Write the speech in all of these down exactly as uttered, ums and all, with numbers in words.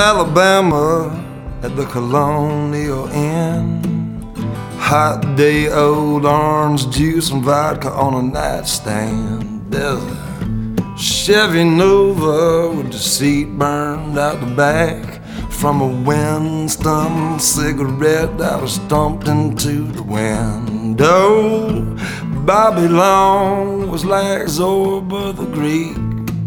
Alabama at the Colonial Inn. Hot day, old orange juice and vodka on a nightstand. There's a Chevy Nova with the seat burned out the back. From a Winston cigarette I was stomped into the window. Bobby Long was like Zorba the Greek,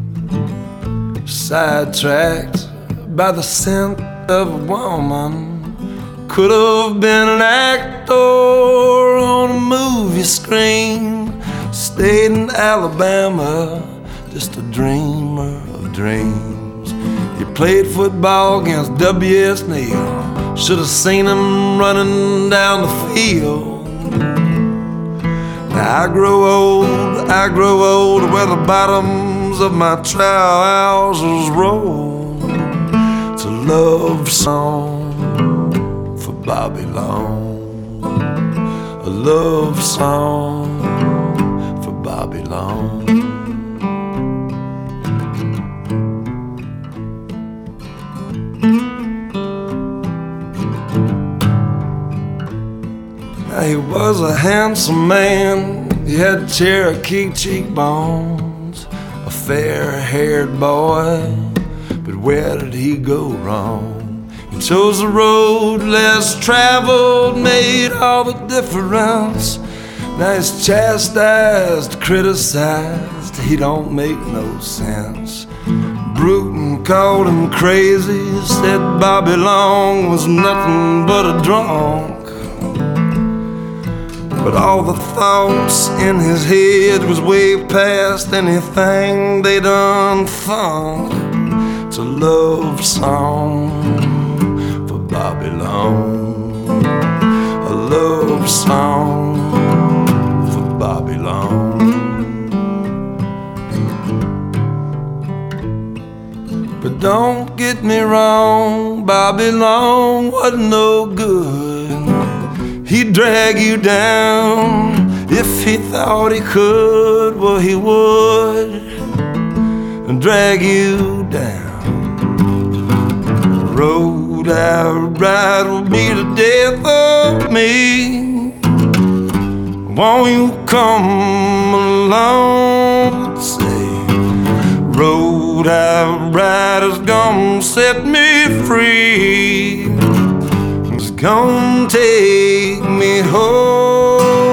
sidetracked by the scent of a woman. Could have been an actor on a movie screen. Stayed in Alabama, just a dreamer of dreams. He played football against W S Neal. Should have seen him running down the field. Now I grow old, I grow old where the bottoms of my trousers roll. It's a love song for Bobby Long, a love song for Bobby Long. Now he was a handsome man, he had Cherokee cheekbones, a fair-haired boy, but where did he go wrong? He chose the road less traveled, made all the difference. Now he's chastised, criticized, he don't make no sense. Bruton called him crazy, said Bobby Long was nothing but a drunk. But all the thoughts in his head was way past anything they done thunk. It's a love song for Bobby Long, a love song for Bobby Long. But don't get me wrong, Bobby Long wasn't no good. He'd drag you down if he thought he could. Well, he would and drag you down. The road I ride will be the death of me. Won't you come along? Say, road I ride is gonna set me free. It's gonna take me home.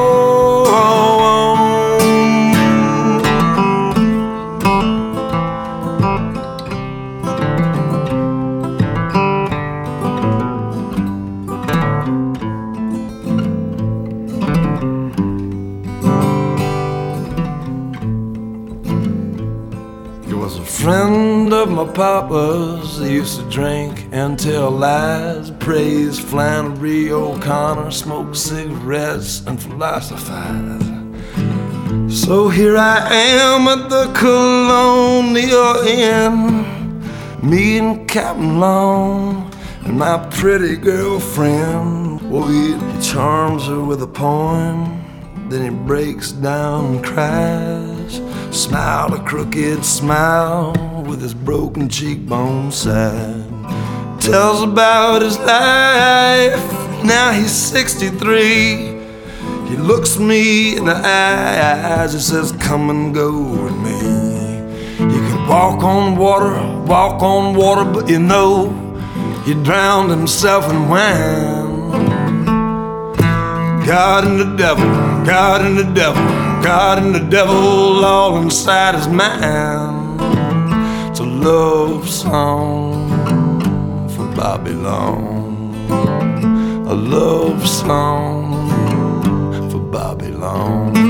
He was a friend of my papa's. He used to drink and tell lies, praise Flannery O'Connor, smoke cigarettes and philosophize. So here I am at the Colonial Inn, meeting Captain Long and my pretty girlfriend. Well, he charms her with a poem, then he breaks down and cries. Smiled a crooked smile with his broken cheekbone side. Tells about his life, now he's sixty-three. He looks me in the eyes, he says, come and go with me. He could walk on water, walk on water, but you know, he drowned himself in wine. God and the devil, God and the devil, God and the devil all inside his mind. It's a love song for Bobby Long, a love song for Bobby Long.